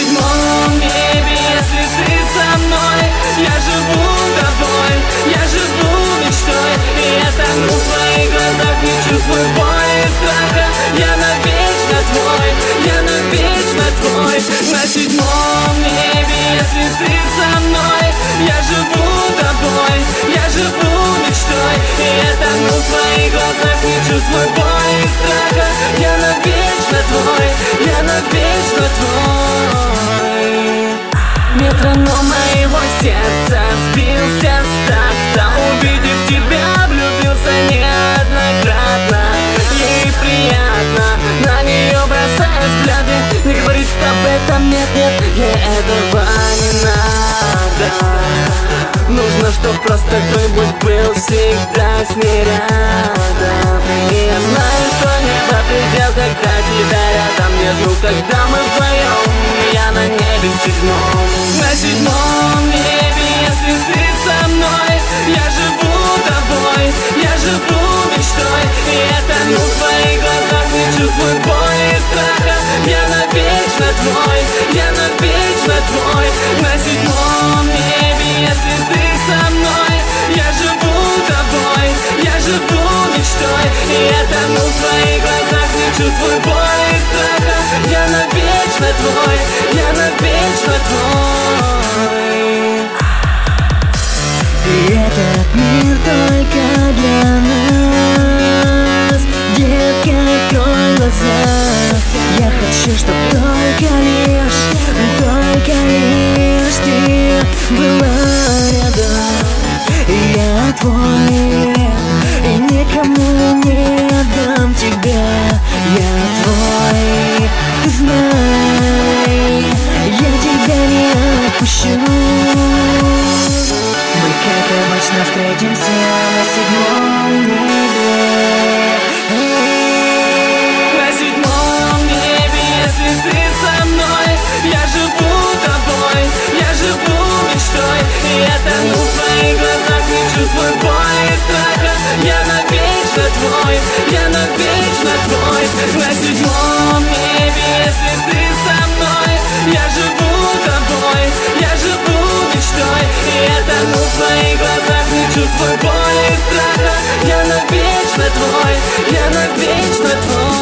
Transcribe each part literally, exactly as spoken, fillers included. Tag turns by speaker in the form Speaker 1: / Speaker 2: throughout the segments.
Speaker 1: седьмом небе, если ты со мной. Я живу тобой, я живу мечтой, и я тону в твоих глазах, не чувствую боли и страха. Я навечно твой, я навечно твой. На седьмом небе, если ты со мной. Я живу тобой, я живу мечтой, и я тону в твоих глазах, не чувствую боли и страха. Я навечно твой, я навечно твой. Метроном моего сердца сбился с такта. Увидев тебя, влюбился неоднократно. Ей приятно, на нее бросая взгляды. Не говорит об этом, нет, нет, ей этого не надо. Нужно, чтоб просто кто-нибудь был всегда с ней рядом. И я знаю, что небо предел, когда тебя рядом нет. Ну когда мы вдвоем, я на небе седьмом. На седьмом небе, если ты со мной. Я живу тобой, я живу мечтой, и я тону в твоих глазах, не чувствую боли и страха. Я навечно твой, я навечно твой. На седьмом небе, если ты со мной. Я живу тобой, я живу мечтой, и я тону в твоих глазах, не чувствую боли и страха. Я навечно твой, я навечно твой.
Speaker 2: И этот мир только для нас. Детка, открой глаза. Я хочу, чтоб только лишь, только лишь ты была рядом. Я твой, и никому не отдам тебя. Я твой, ты знай, я тебя не отпущу. Мы, как обычно, встретимся на седьмом небе.
Speaker 1: На седьмом небе, если ты со мной. Я живу тобой, я живу мечтой, и я тону в твоих глазах, не чувствую боли и страха. Я навечно твой, я навечно твой. На седьмом небе, если ты со мной. Я живу тобой, я живу мечтой, и я тону в твоих глазах, не чувствую боли и страха. Я навечно твой, я навечно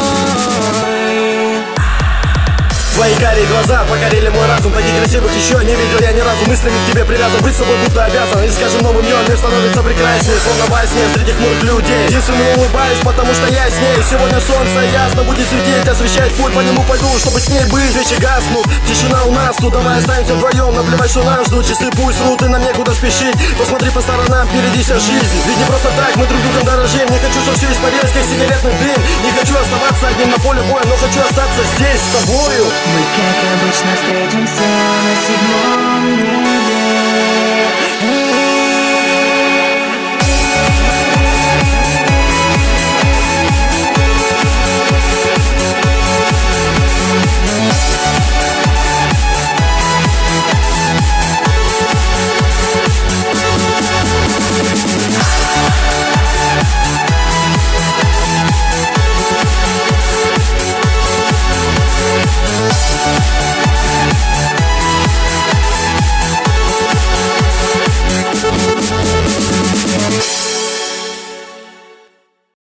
Speaker 1: твой.
Speaker 3: Твои карие глаза покорили мой разум. Таких красивых еще не видел я ни разу. Мыслями к тебе привязан, быть с собой будто обязан. И с каждым новым днем мир становится прекраснее, словно во сне среди хмурых людей. Единственно улыбаюсь, потому что я с ней. Сегодня солнце ясно будет светить, освещает путь, по нему пойду, чтобы с ней быть. Свечи гаснут, тишина у нас, ну давай останемся вдвоем. Наплевать, что нас ждут, часы пусть рут, и нам некуда спешить. Посмотри по сторонам, впереди вся жизнь. Ведь не просто так мы друг другом дорожим. Не хочу, чтобы все испарилось, как сигаретный дым. Не хочу оставаться одним на поле боя, но хочу остаться здесь с тобою.
Speaker 2: Мы, как обычно, встретимся на седьмом небе.